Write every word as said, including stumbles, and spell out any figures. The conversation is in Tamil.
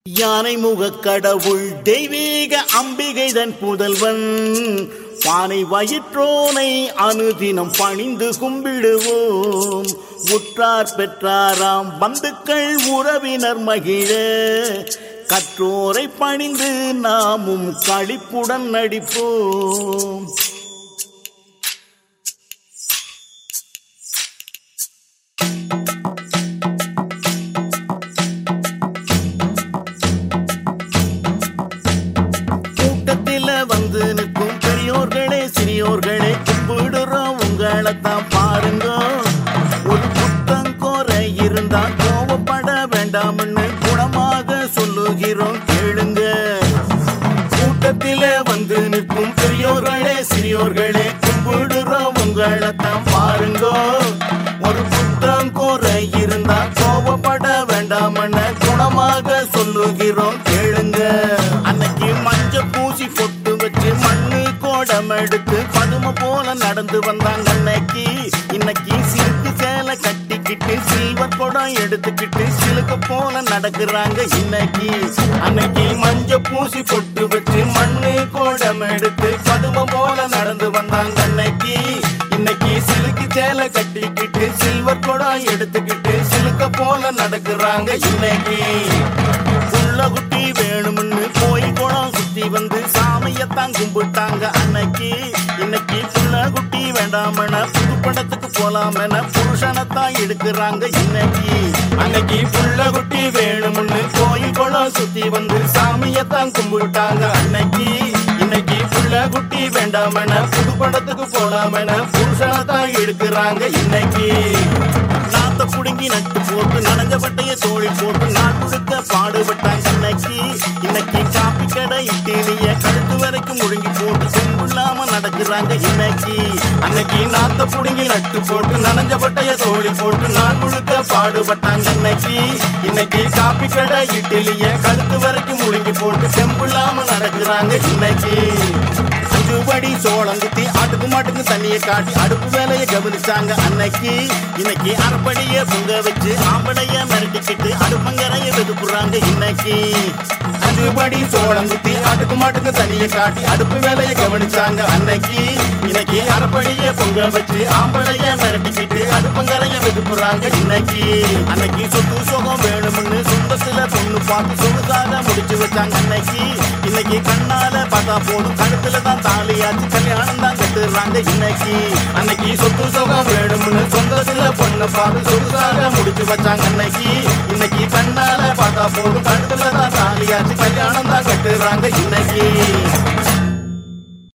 யானை முக கடவுள் தெய்வீக அம்பிகைதன் புதல்வன் பானை வயிற்றோனை அனுதினம் பணிந்து கும்பிடுவோம். உற்றார் பெற்றாராம் பந்துக்கள் உறவினர் மகிழ கற்றோரை பணிந்து நாமும் களிப்புடன் நடிப்போம். வந்து நிற்கும் பெரியோர்களே சிறியோர்களே கும்பிடுறோம் உங்களைத்தான் பாருங்க. ஒரு புத்தம் கோரை இருந்தா கோபப்பட வேண்டாம்னு குணமாக சொல்லுகிறோம் கேளுங்க. கூட்டத்தில வந்து நிற்கும் பெரியோர்களே சிறியோர்களே கும்பிடுறோம் உங்களைத்தான் பாருங்க. ஒரு புத்தம் கோரை இருந்தா கோபப்பட வேண்டாம்னு குணமாக சொல்லுகிறோம் கேளுங்க. அன்னைக்கு மஞ்ச பூசி பொட்டு வச்சு மண்ணு கோடம் எடுத்து பதும போல நடந்து வந்தாங்க அன்னைக்கு. இன்னைக்கு சிலுக்கு சேலை கட்டிக்கிட்டு சில்வர் குடம் எடுத்துக்கிட்டு சிலுக்கு போல நடக்கிறாங்க இன்னைக்கு. அன்னைக்கு மஞ்ச பூசி பொட்டு வச்சு மண்ணு கோடம் எடுத்து பதும போல நடந்து வந்தாங்க அன்னைக்கு. இன்னைக்கு சிலுக்கு சேலை கட்டிக்கிட்டு சில்வர் குடம் எடுத்துக்கிட்டு சிலுக்க போல நடக்கிறாங்க இன்னைக்கு. புள்ள குட்டி வேணும்னு போய் குளம் சுத்தி வந்து சாமியத்தான் கும்பிட்டாங்க அன்னைக்கு. இன்னைக்கு புள்ள குட்டி வேண்டாமன புது படத்துக்கு போலாமென புருஷனைத்தான் எடுக்கிறாங்க இன்னைக்கு. அன்னைக்கு புள்ள குட்டி வேணும்னு போய் குளம் சுத்தி வந்து சாமியத்தான் கும்பிட்டாங்க அன்னைக்கு. இன்னைக்கு புள்ள குட்டி வேண்டாமன புது படத்துக்கு போலாமென புருஷனைத்தான் எடுக்கிறாங்க இன்னைக்கு. நாத்த புடுங்கி நட்டு போட்டு நனைஞ்ச பட்டைய தோழி போட்டு நான் கொடுக்க பாடுபட்டாங்க அன்னைக்கு. இன்னைக்கு காப்பி கடை இட்டிலிய கழுத்து வரைக்கும் முழுங்கி போட்டு செம்புள்ளாம நடக்கிறாங்க இன்னைக்கு. அன்னைக்கு நாத்த புடுங்கி நட்டு போட்டு நனைஞ்ச பட்டைய தோழி போட்டு நான் கொடுக்க பாடுபட்டாங்க அன்னைக்கு. இன்னைக்கு காப்பி கடை இட்டிலிய கழுத்து வரைக்கும் முழுங்கி போட்டு செம்புள்ளாம நடக்கிறாங்க இன்னைக்கு. அஞ்சுபடி சோளம் குத்தி ஆட்டுக்கு மாட்டுக்கு தண்ணியை காட்டி அடுப்பு வேலையை கவனிச்சாங்க அன்னைக்கு. இன்னைக்கு அரைப்படிய பொங்க வச்சு ஆம்படைய மிரட்டிக்கிட்டு அடுப்பங்கரைய வெதுப்புறாங்க இன்னைக்கு. அஞ்சுபடி சோளம் குத்தி ஆட்டுக்கு மாட்டுக்கு தண்ணியை காட்டி அடுப்பு வேலையை கவனிச்சாங்க அன்னைக்கு. இன்னைக்கு அரைப்படிய பொங்க வச்சு ஆம்படைய மிரட்டிக்கிட்டு அடுப்பங்கரைய வெதுப்புறாங்க இன்னைக்கு. அன்னைக்கு சொத்து சுகம் வேணும்னு சொந்தத்துல பொண்ணு பார்த்து சொகுசாக முடிச்சு வச்சாங்க அன்னைக்கு. இன்னைக்கு கண்ணால பார்த்தா போதும் கழுத்துல தான் தாலியாச்சு கல்யாணம் தான் கட்டுறாங்க இன்னைக்கு. அன்னைக்கு சொத்து சுகம் வேணும்னு சொந்தத்துல பொண்ணு பார்த்து சொகுசாக முடிச்சு வச்சாங்க அன்னைக்கு. இன்னைக்கு கண்ணால பார்த்தா போதும் கழுத்துல தான் தாலியாச்சு கல்யாணம் தான் கட்டுறாங்க இன்னைக்கு.